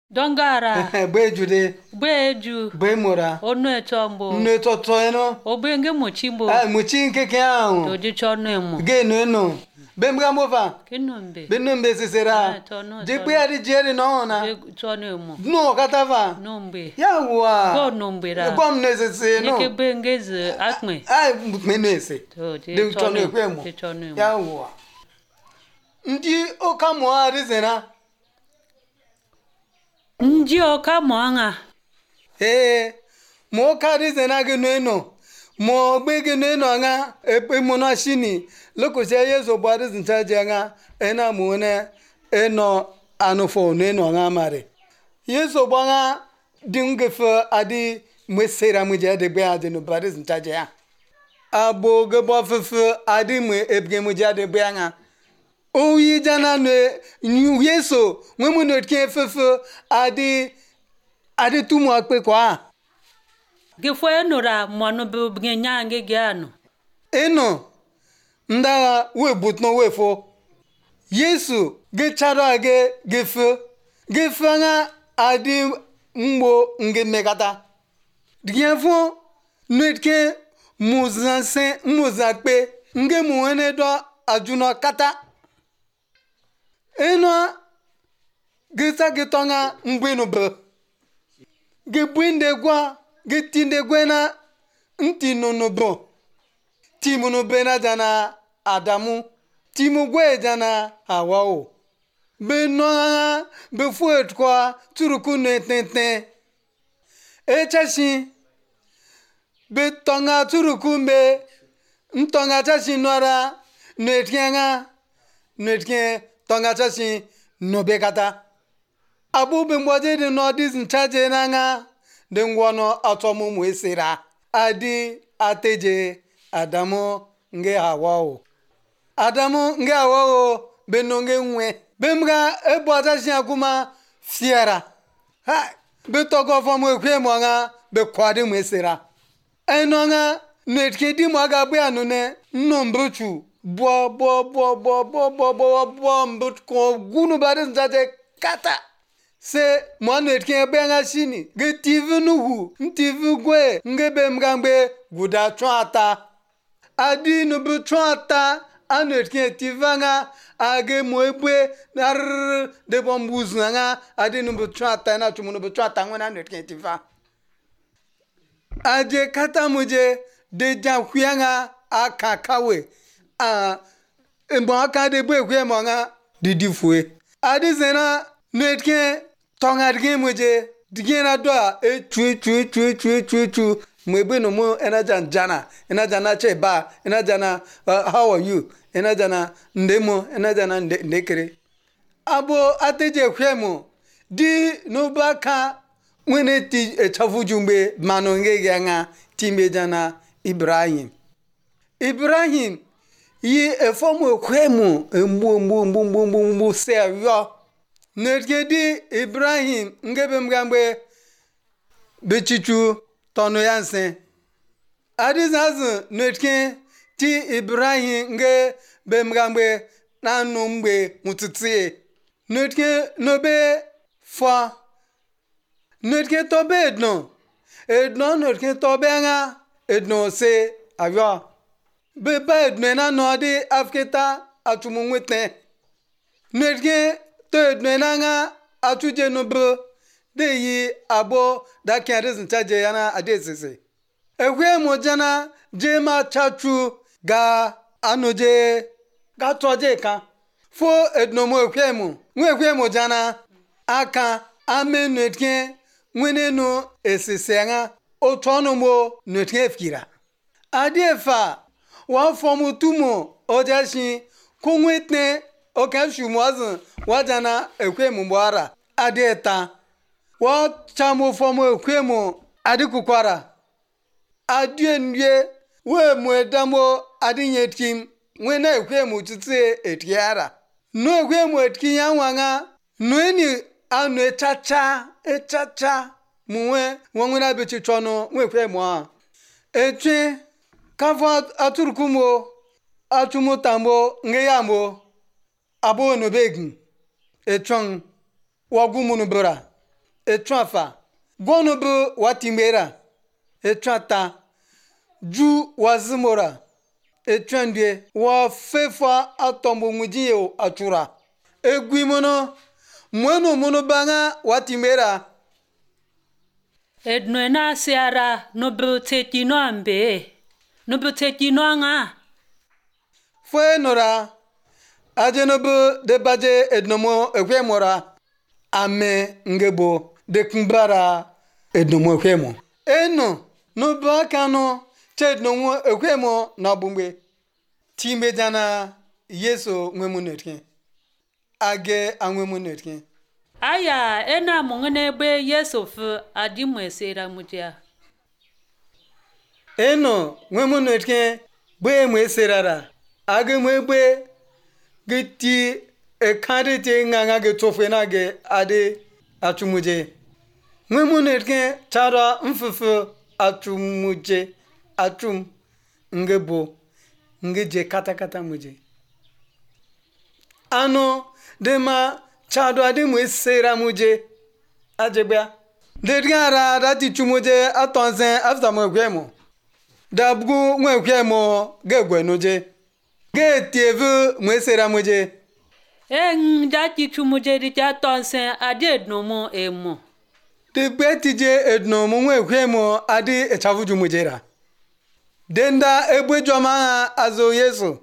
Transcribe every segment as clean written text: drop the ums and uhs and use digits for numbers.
Dongara. Bejude. Beju. Bemora. Onu etombo. No toto eno. Obenge muchimbo. Muchin keke ao. Toji chonemo. Ge no no. Bemga mova. Kinombe. Benombe sesera. Jekwe adi jeri no na. Chonemo. No katava. Nombe. Yawa. Go nombe ra. Gom nesese no. Neke bengeze akme. Menese. De chonemo kwemo. Yawa. Ndi okamo arizena. Nji oka mwanga. Mo kari zena geneno. Mo gbe geneno nga epe mona shini. Loko se yeso bwari zintaje nga ena muone eno anofo neno nga mare. Yeso bwanga dingefe adi mwesera muje de be ade no bwari zintaje ya. Abo gebo fefe adi mwe ebge muje de be nga. Oyi jana no yeso mwemu no tke fefe adi tumu akpe kwa Gefo enora mwanu be nyange gyano eno nda we butno we fo yesu ge charo age gefe nga adi mbo nge megata diafo no tke muzanse muzakpe nge muene do ajuna kata eno gisa gitonga mbwinu be gibwinde gwa gitinde gwena ntino no bo timu no bena jana Adamu timu gwe jana Hawao beno be fuet kwa turuku netente echashi be tonga turuku be ntonga chashi nora netkenga netken tonga chashi no bekata abu bimboje de no dis chaje nanga de ngwono atomu mwesera adi ateje Adamu nge Hawao Adamu nge Hawao benonge nwe bemga ebo chashi akuma fiera ha be togo fomu ekwemo nga be kwade mwesera enonga netkedi mwaga bu anune nombruchu bo mbut ko gunu bare nzate kata se mwana etke benga shini ge tivu nuhu ntivu gwe ngebe mgambe guda chwata adi no bu chwata anu etke tivanga age moebwe nar de bombuzanga adi no bu chwata na tumu no bu chwata ngwana anu etke tiva aje kata muje de jakwanga akakawe mbo aka de bwe kwe monga didi fue adi zena netke tonga dge muje digena do chu mwebe no mo ena jana cheba ena jana how are you ena jana ndemo ena jana ndekere abo ateje kwe mo di no baka mwene ti chafujumbe manonge yanga timbe jana Ibrahim yi efomu kwemu mbu se yo netgedi Ibrahim ngebe mgambe bechichu tono yansen adizazu netke ti Ibrahim nge be mgambe nanu mgbe mututsi netke nobe fa netke tobe edno netke tobe nga edno se avyo beba edmena no di afketa atumungwete netge to edmena nga atuje no bro de yi abo da kere zintaje yana adesese ehwe mojana jema chachu ga anoje ga toje ka fo edno mo ehwe mo jana aka ame netge mweneno esesenga otono mo netge fikira adefa wa fomu tumo ojashi kunwete okashu mwazu wajana ekwemu mbwara adeta wa chamu fomu ekwemu adikukwara adienye we mwedamo adinyetim mwena ekwemu tutse etiara no ekwemu etkinya wanga nweni anu echacha muwe wangwena bechichono mwekwemu a etwe kafa aturkumo atumo tambo ngeyambo abo no begin etron wagumu no bra etrafa gwonu bu watimera etrata ju wazimora etrandie wa fefa atombo mujiyo atura egwimono mwenu munu banga watimera Edno na siara no buteti no ambe. No buteti no anga. fue nora ajenobu de baje ednomo ekwemora ame ngebo de kumbara ednomo ekwemo eno no bakano chednomo ekwemo na bumbe timbe jana yeso nwemunetke age anwemunetke Aya ena mungene be yesofu adimwe sera mutia. eno nwemunetke be mweserara age mwebe giti ekade te nganga ge tofena ge ade atumuje nwemunetke tara mfufu atumuje atum ngebo ngeje kata muje ano dema chado ade mwesera muje ajebia dedgara dati tumuje atonzen after mwegwemo dabgu mwegwemo gegwenuje getievu mwesera muje Jati chumuje di jatonsen ade no mo emo. de betije edno mwegwemo ade echavuju mujera denda ebwejoma azo yesu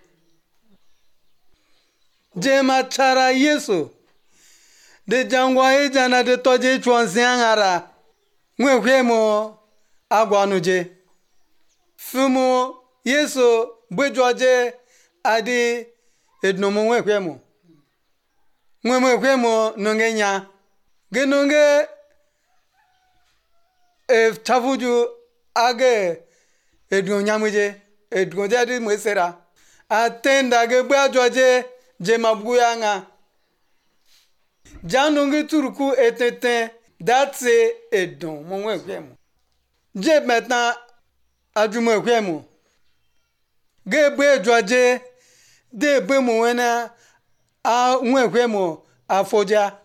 jema chara yesu de jangwa ejana de toje chwansiangara mwegwemo agwanuje fumu yesu bwejoje adi edno mwegwemo mwegwemo nongenya genonge tavuju age edno nyamuje edno jadi mwesera atenda ge bwajoje je mabuyanga janonge turuku etete datse edno mwegwemo je maintenant ajumwegwemo ge bwajoje de bwemo wena a mwegwemo afoja